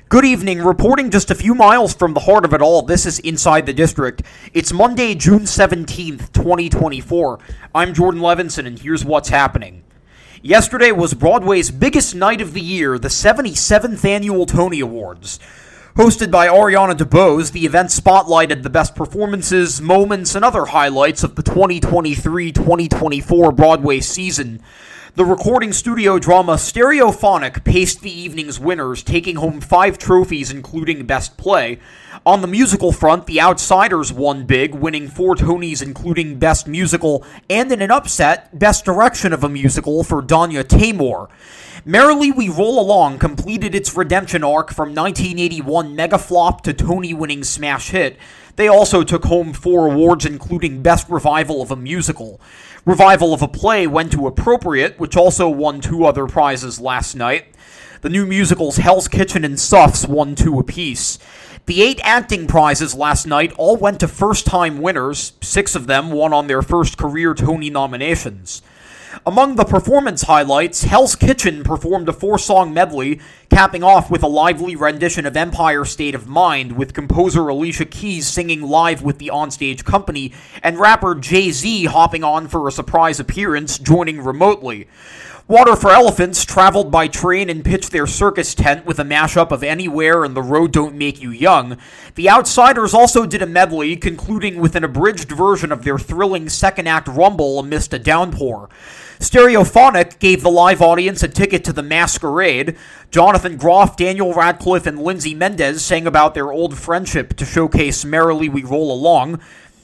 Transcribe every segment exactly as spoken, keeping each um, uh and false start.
Good evening, reporting just a few miles from the heart of it all, this is Inside the District. It's Monday, June seventeenth, twenty twenty-four. I'm Jordan Levinson, and here's what's happening. Yesterday was Broadway's biggest night of the year, the seventy-seventh Annual Tony Awards. Hosted by Ariana DeBose, the event spotlighted the best performances, moments, and other highlights of the twenty twenty-three twenty twenty-four Broadway season. The recording studio drama Stereophonic paced the evening's winners, taking home five trophies including Best Play. On the musical front, The Outsiders won big, winning four Tonys including Best Musical, and in an upset, Best Direction of a Musical for Danya Taymor. Merrily We Roll Along completed its redemption arc from nineteen eighty-one mega flop to Tony-winning smash hit. They also took home four awards including Best Revival of a Musical. Revival of a Play went to Appropriate, which also won two other prizes last night. The new musicals Hell's Kitchen and Suffs won two apiece. The eight acting prizes last night all went to first-time winners. Six of them won on their first career Tony nominations. Among the performance highlights, Hell's Kitchen performed a four-song medley, capping off with a lively rendition of Empire State of Mind, with composer Alicia Keys singing live with the onstage company, and rapper Jay-Z hopping on for a surprise appearance, joining remotely. Water for Elephants traveled by train and pitched their circus tent with a mashup of Anywhere and The Road Don't Make You Young. The Outsiders also did a medley, concluding with an abridged version of their thrilling second-act rumble amidst a downpour. Stereophonic gave the live audience a ticket to the masquerade. Jonathan Groff, Daniel Radcliffe, and Lindsay Mendez sang about their old friendship to showcase Merrily We Roll Along.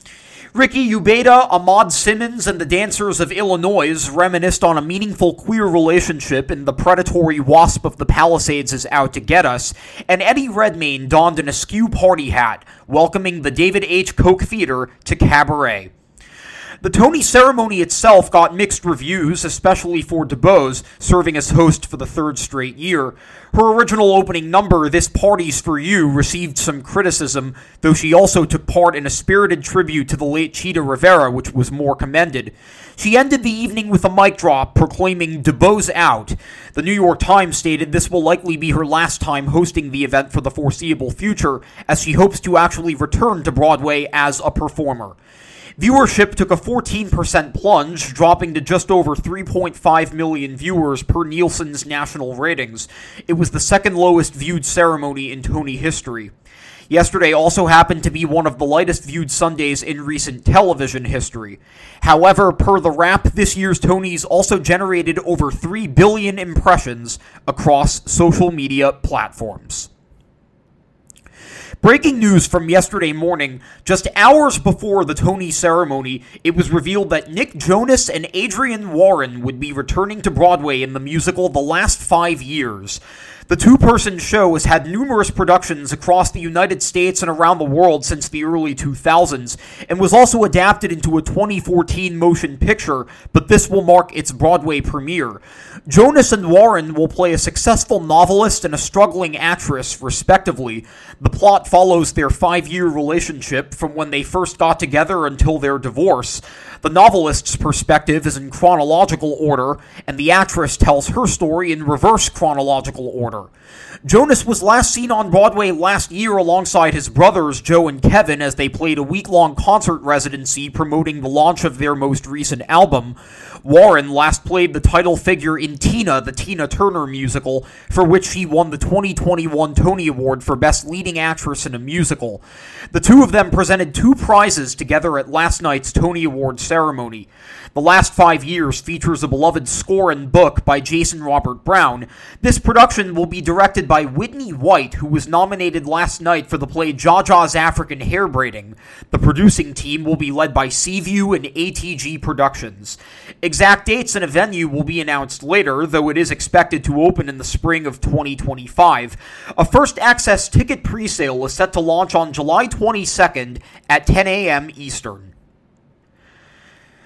Ricky Ubeda, Ahmad Simmons, and the Dancers of Illinois reminisced on a meaningful queer relationship in The Predatory Wasp of the Palisades Is Out to Get Us, and Eddie Redmayne donned an askew party hat, welcoming the David H. Koch Theater to Cabaret. The Tony ceremony itself got mixed reviews, especially for DeBose, serving as host for the third straight year. Her original opening number, This Party's For You, received some criticism, though she also took part in a spirited tribute to the late Chita Rivera, which was more commended. She ended the evening with a mic drop, proclaiming DeBose out. The New York Times stated this will likely be her last time hosting the event for the foreseeable future, as she hopes to actually return to Broadway as a performer. Viewership took a fourteen percent plunge, dropping to just over three point five million viewers per Nielsen's national ratings. It was the second lowest viewed ceremony in Tony history. Yesterday also happened to be one of the lightest viewed Sundays in recent television history. However, per The Wrap, this year's Tonys also generated over three billion impressions across social media platforms. Breaking news from yesterday morning, just hours before the Tony ceremony, it was revealed that Nick Jonas and Adrienne Warren would be returning to Broadway in the musical The Last Five Years. The two-person show has had numerous productions across the United States and around the world since the early two thousands, and was also adapted into a twenty fourteen motion picture, but this will mark its Broadway premiere. Jonas and Warren will play a successful novelist and a struggling actress, respectively. The plot follows their five-year relationship from when they first got together until their divorce. The novelist's perspective is in chronological order, and the actress tells her story in reverse chronological order. Jonas was last seen on Broadway last year alongside his brothers Joe and Kevin as they played a week-long concert residency promoting the launch of their most recent album. Warren last played the title figure in Tina, the Tina Turner musical, for which she won the twenty twenty-one Tony Award for Best Leading Actress in a Musical. The two of them presented two prizes together at last night's Tony Award ceremony. The Last Five Years features a beloved score and book by Jason Robert Brown. This production will be directed by Whitney White, who was nominated last night for the play Jaja's African Hair Braiding. The producing team will be led by Seaview and A T G Productions. Exact dates and a venue will be announced later, though it is expected to open in the spring of twenty twenty-five. A first access ticket presale is set to launch on July twenty-second at ten a.m. Eastern.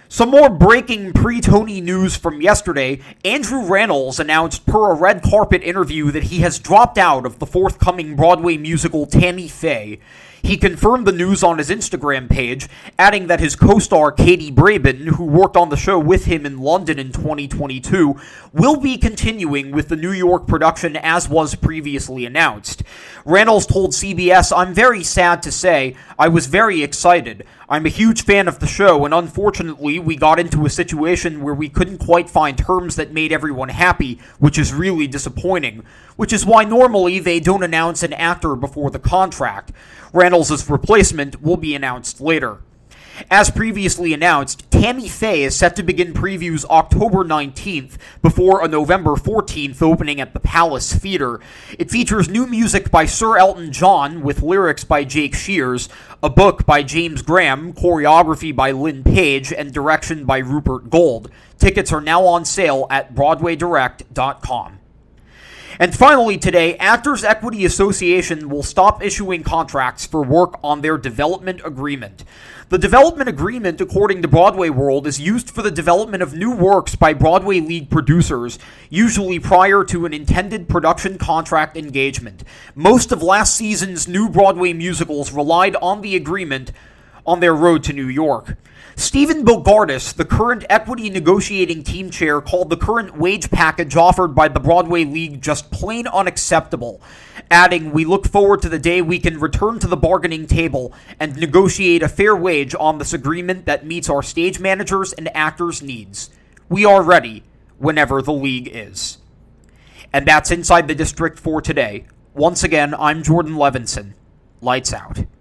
Some more breaking pre-Tony news from yesterday. Andrew Rannells announced per a red carpet interview that he has dropped out of the forthcoming Broadway musical Tammy Faye. He confirmed the news on his Instagram page, adding that his co-star Katie Brabin, who worked on the show with him in London in twenty twenty-two, will be continuing with the New York production as was previously announced. Rannells told C B S, "I'm very sad to say, I was very excited. I'm a huge fan of the show, and unfortunately, we got into a situation where we couldn't quite find terms that made everyone happy, which is really disappointing, which is why normally they don't announce an actor before the contract. Rannells' replacement will be announced later." As previously announced, Tammy Faye is set to begin previews October nineteenth, before a November fourteenth opening at the Palace Theater. It features new music by Sir Elton John, with lyrics by Jake Shears, a book by James Graham, choreography by Lynn Page, and direction by Rupert Gold. Tickets are now on sale at broadway direct dot com. And finally today, Actors Equity Association will stop issuing contracts for work on their development agreement. The development agreement, according to Broadway World, is used for the development of new works by Broadway League producers, usually prior to an intended production contract engagement. Most of last season's new Broadway musicals relied on the agreement on their road to New York. Stephen Bogardus, the current equity negotiating team chair, called the current wage package offered by the Broadway League just plain unacceptable, adding, "We look forward to the day we can return to the bargaining table and negotiate a fair wage on this agreement that meets our stage managers' and actors' needs. We are ready whenever the league is." And that's Inside the District for today. Once again, I'm Jordan Levinson. Lights out.